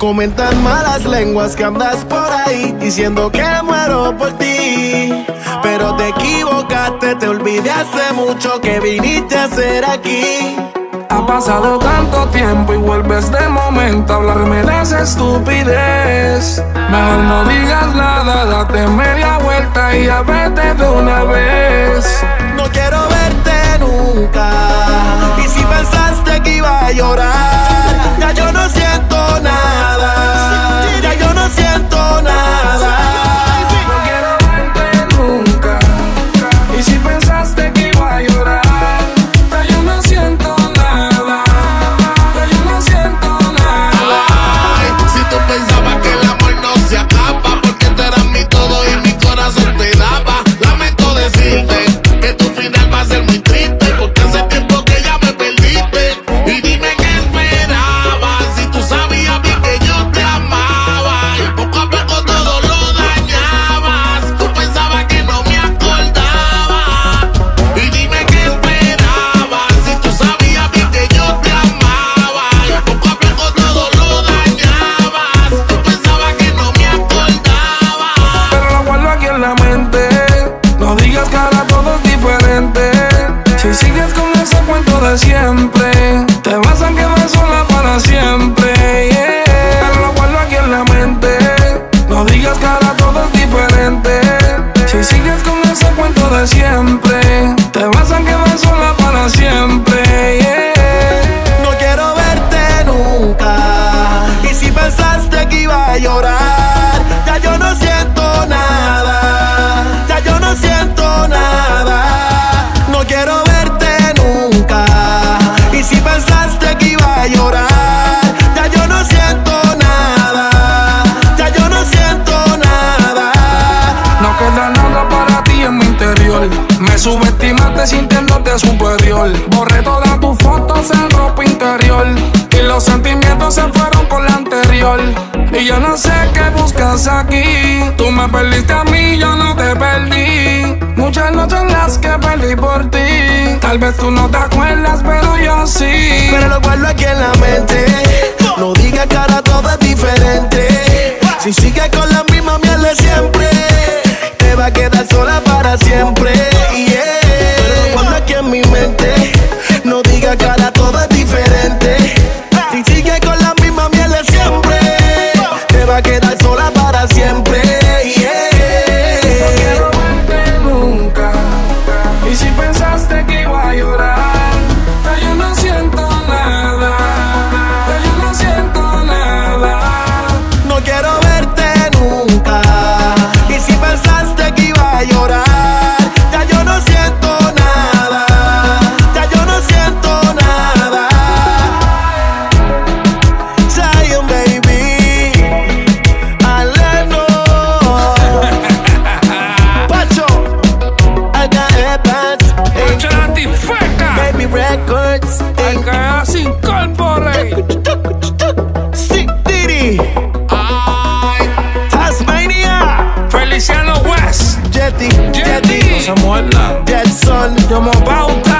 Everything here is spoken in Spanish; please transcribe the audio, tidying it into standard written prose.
Comentan malas lenguas que andas por ahí diciendo que muero por ti. Pero te equivocaste, te olvidé hace mucho que viniste a ser aquí. Ha pasado tanto tiempo y vuelves de momento a hablarme de esa estupidez. Mejor no digas nada, date media vuelta y ya vete de una vez. No quiero verte nunca. Y si pensaste que iba a llorar, ya yo no siento nada. Ya yo no siento nada. No quiero verte nunca. Y si pensaste que iba a llorar, ya yo no siento nada. Ya yo no siento nada. Ay, si tú pensabas que el amor no se acaba, porque tú eras mi todo y mi corazón te daba. Lamento decirte que tu final va a ser muy triste, porque hace tiempo que ya me perdiste. Y dime qué esperabas, si tú sabías bien que yo te amaba. Y poco a poco todo lo dañabas. Tú pensabas que no me acordaba. Y dime qué esperabas, si tú sabías bien que yo te amaba. Y poco a poco todo lo dañabas. Tú pensabas que no me acordaba. Pero lo guardo aquí en la mente. No digas que ahora todo es diferente. Si sigues con ese cuento de siempre, te vas a quedar sola para siempre, yeah. Pero lo guardo aquí en la mente. No digas que ahora todo es diferente. Si sigues con ese cuento de siempre, te vas a quedar sola para siempre, yeah. No quiero verte nunca. Y si pensaste que iba a llorar, ya yo no siento nada. Ya yo no siento nada. No quiero verte nunca. Y si pensaste que iba a llorar, ya yo no siento nada. Ya yo no siento nada. No queda nada para ti en mi interior. Me subestimaste sintiéndote superior. Borré todas tus fotos en ropa interior. Y los sentimientos se fueron con la anterior. Y yo no sé qué buscas aquí. Tú me perdiste a mí, yo no te perdí. Muchas noches en las que perdí por ti. Tal vez tú no te acuerdas, pero yo sí. Pero lo guardo aquí en la mente. No digas que ahora todo es diferente. Si sigues con la misma miel de siempre, te va a quedar sola para siempre, yeah. Pero lo guardo aquí en mi mente. No digas que ahora todo es diferente. Si sigues con la misma miel de siempre, te va a quedar sola para siempre, yeah. No quiero verte nunca. Y si pensaste que iba a llorar, ya yo no siento nada. Ya yo no siento nada. No quiero verte nunca. Y si pensaste que iba a llorar, ya yo no siento nada. Ya yo no siento nada. Zion, baby. Aleno. Pacho. Acá Evans. Pacho la tifeca. Baby Records. Acá se incorpore. Sick Diddy. Tasmania. Feliciano West. Jetty. Jetty. No se muerda. Jetson. Yo me pauta.